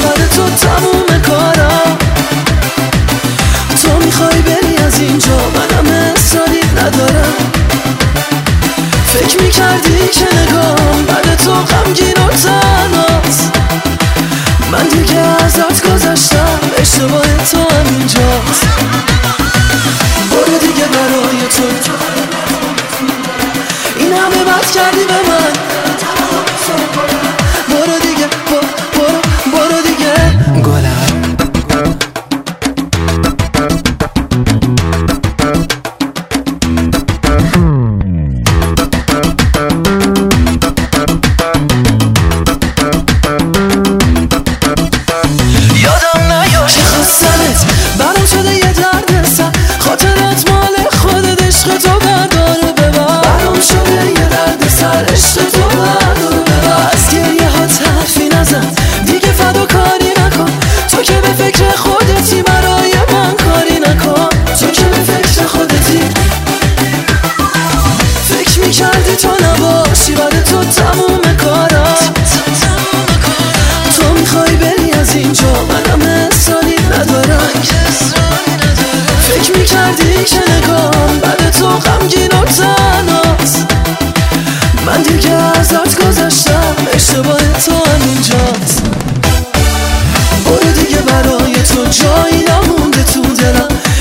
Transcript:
برای تو تموم کارم. تو میخوای بری از اینجا، منم اصراری ندارم. فکر میکردی که نگام بعد تو غمگین و تنهاست. من دیگه ازت گذشتم، اشتباه تو همینجاست. برو دیگه برای تو این همه بد کردی به من. برو دیگه برو دیگه گلم. یادم نیاد که خواستنت برام شده یه درد سر. خاطرت مال خودت، عشق تو بردار و ببر. برام شده یه درد سر، عشق تو بردار و ببر. از گریه ها حرفی نزن، دیگه فداکاری نکن. تو که به فکر خودتی، برای من کاری نکن. تو که به فکر خودتی، فکر میکردی تو نباشی برای تو تموم کارم. تو میخوای بری از اینجا، منم اصراری ندارم. فکر میکردی که نگام بعد تو غمگین و تنهاست. من دیگه ازت گذشتم، اشتباه تو همینجاست. برو دیگه برای تو جایی نمونده تو دلم.